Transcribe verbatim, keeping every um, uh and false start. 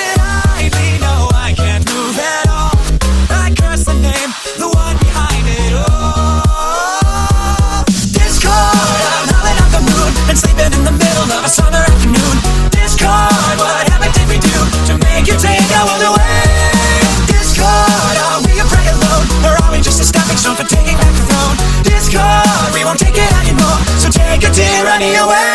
it idly, no, I can't move at all. I curse the name, the one behind it all. Discord, I'm howling at the moon and sleeping in the middle of a summer afternoon. Discord, what happened did we do to make you take our world away? Discord, are we a prey alone, or are we just a stepping stone for taking back the throne? Discord, we won't take it anymore, so take your tyranny away.